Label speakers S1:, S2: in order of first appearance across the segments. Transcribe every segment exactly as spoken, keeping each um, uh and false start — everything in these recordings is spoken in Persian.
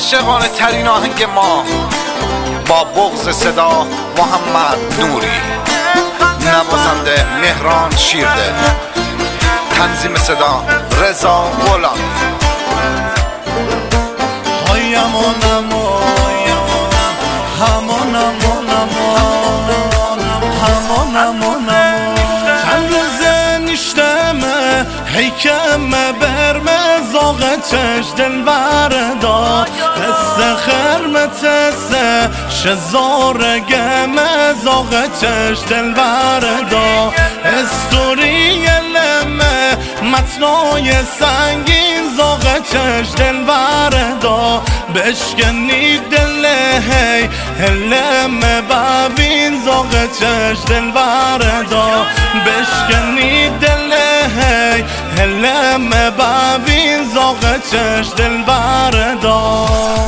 S1: عاشقانه ترین آهنگ ما با بغض صدا محمد نوری، نوازنده مهران شیرده، تنظیم صدا رضا غلام.
S2: چند روزه نیشتمه حیکمه برمه زاغه چش دل بردا قصه خرمه تسه شزاره گمه زاغه چش دل بردا استوری لمه متنای سنگین زاغه چش دل بردا بشکنی دله هی هلمه ببین زاغه چش دل بردا بشکنی دله هی هلمه ببین زاغه چش دل بردا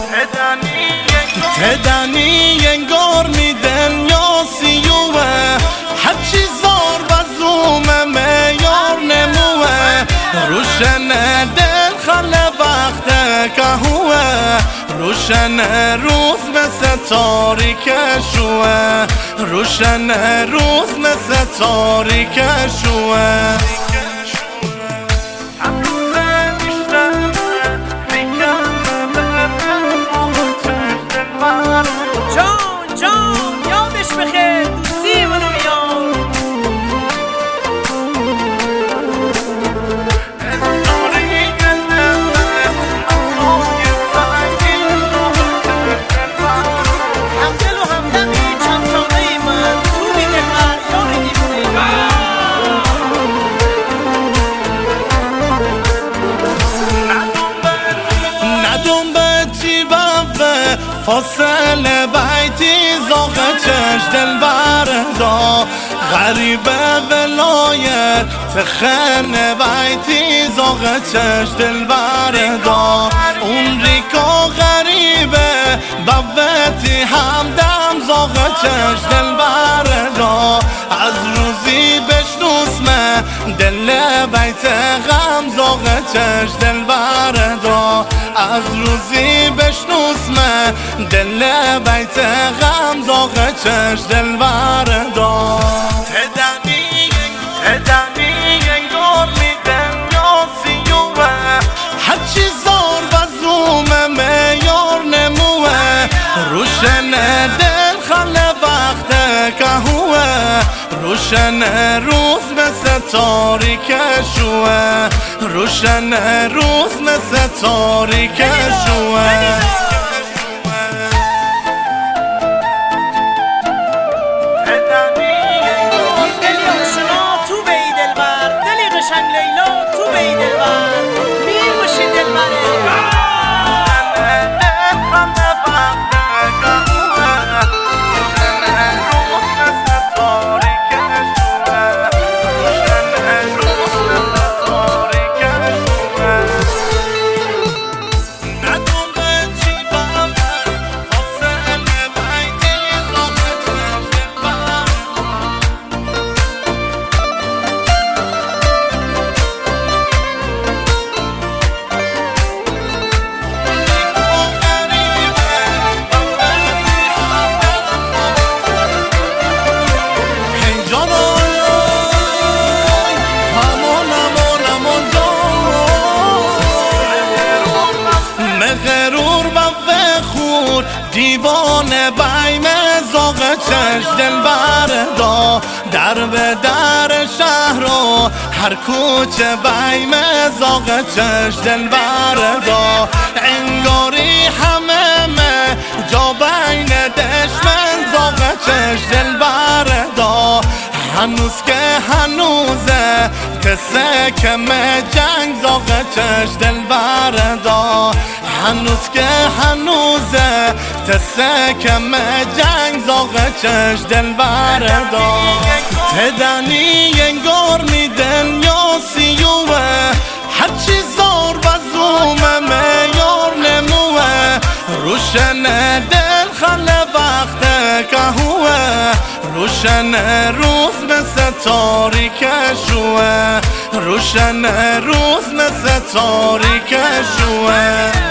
S2: تدنی انگار می دنیا سیوه هرچی زار و زومه میار نموه روشن دل خله وقت کهوه روشن روز مثل تاریک شوه روشن روز مثل تاریک شوه
S3: جان جان یادش بخیر دوستی منو میاد همدل و همدمی چند ساله من تو میده هر یاری دیونه
S2: ندون به چی بفه فاصله بیتی زاغه چش دل بردا غریبه ولایت تخن بیتی زاغه چش دل بردا اون ریکا غریبه بوتی همدم زاغه چش دل بردا از روزی بشنوسمه دل بیت غم زاغه چش دل بردا از روزی بشنوسمه دل بیت غم زاغه چش دل بردا تدنی تدنی انگار می دنیا سیوه هرچی زار و زومه میار نموه روشن دل خله وقت کهوه روشن روز مثل تاریک شوه روشن روز مثل تاریک شوه دیوانه بیم زاغه چش دل بردا در به در شهر و هر کوچه بیم زاغه چش دل بردا انگاری همه مه جا بین دشمن زاغه چش دل بردا هنوز که هنوزه قصه کمه جنگ زاغه چش دل بردا هنوز که هنوزه قصه کمه جنگ زاغه چش دل بردا تدنی انگار می دنیا سیوه هرچی زار و زومه میار نموه روشن دل خله وقت کهوه روشن روز مثل تاریک شوه روشن روز مثل تاریک شوه